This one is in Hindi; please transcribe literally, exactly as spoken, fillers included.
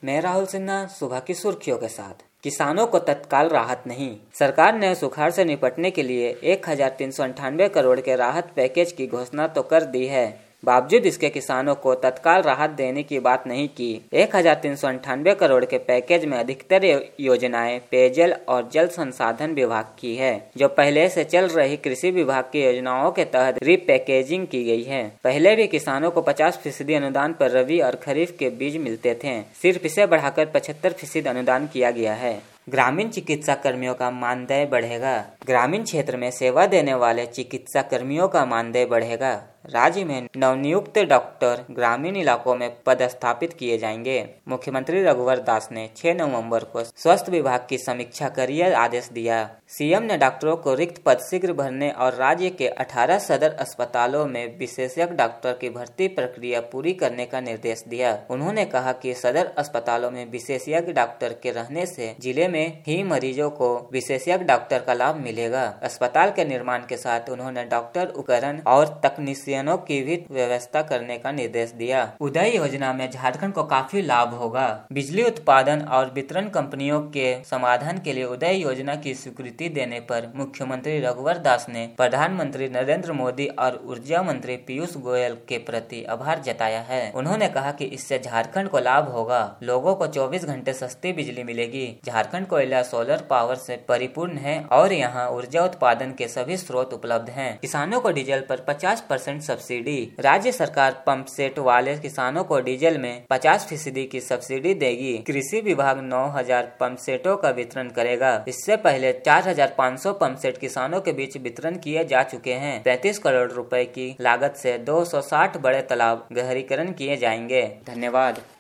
मैं राहुल सिन्हा, सुबह की सुर्खियों के साथ। किसानों को तत्काल राहत नहीं। सरकार ने सुखाड़ से निपटने के लिए एक हजार तीन सौ अंठानवे करोड़ के राहत पैकेज की घोषणा तो कर दी है, बावजूद इसके किसानों को तत्काल राहत देने की बात नहीं की। एक हजार तीन सौ अंठानवे करोड़ के पैकेज में अधिकतर योजनाएं पेयजल और जल संसाधन विभाग की है, जो पहले से चल रही कृषि विभाग की योजनाओं के तहत रीपैकेजिंग की गई है। पहले भी किसानों को पचास फीसदी अनुदान पर रबी और खरीफ के बीज मिलते थे, सिर्फ इसे बढ़ाकर पचहत्तर फीसदी अनुदान किया गया है। ग्रामीण चिकित्सा कर्मियों का मानदेय बढ़ेगा। ग्रामीण क्षेत्र में सेवा देने वाले चिकित्सा कर्मियों का मानदेय बढ़ेगा। राज्य में नवनियुक्त डॉक्टर ग्रामीण इलाकों में पदस्थापित किए जाएंगे। मुख्यमंत्री रघुवर दास ने छह नवंबर को स्वास्थ्य विभाग की समीक्षा कर यह आदेश दिया। सीएम ने डॉक्टरों को रिक्त पद शीघ्र भरने और राज्य के अठारह सदर अस्पतालों में विशेषज्ञ डॉक्टर की भर्ती प्रक्रिया पूरी करने का निर्देश दिया। उन्होंने कहा कि सदर अस्पतालों में विशेषज्ञ डॉक्टर के रहने से जिले में ही मरीजों को विशेषज्ञ डॉक्टर का लाभ मिलेगा। अस्पताल के निर्माण के साथ उन्होंने डॉक्टर, उपकरण और तकनीशियनों की भी व्यवस्था करने का निर्देश दिया। उदय योजना में झारखंड को काफी लाभ होगा। बिजली उत्पादन और वितरण कंपनियों के समाधान के लिए उदय योजना की स्वीकृति देने पर मुख्यमंत्री रघुवर दास ने प्रधानमंत्री नरेंद्र मोदी और ऊर्जा मंत्री पीयूष गोयल के प्रति आभार जताया है। उन्होंने कहा कि इससे झारखंड को लाभ होगा। लोगों को चौबीस घंटे सस्ती बिजली मिलेगी। झारखंड कोयला सोलर पावर से परिपूर्ण है और यहाँ ऊर्जा उत्पादन के सभी स्रोत उपलब्ध हैं। किसानों को डीजल पर पचास परसेंट सब्सिडी। राज्य सरकार पंप सेट वाले किसानों को डीजल में पचास फीसदी की सब्सिडी देगी। कृषि विभाग नौ हजार पंप सेटों का वितरण करेगा। इससे पहले चार हजार पाँच सौ पंप सेट किसानों के बीच वितरण किए जा चुके हैं। पैंतीस करोड़ रुपए की लागत से दो सौ साठ बड़े तालाब गहरीकरण किए जाएंगे। धन्यवाद।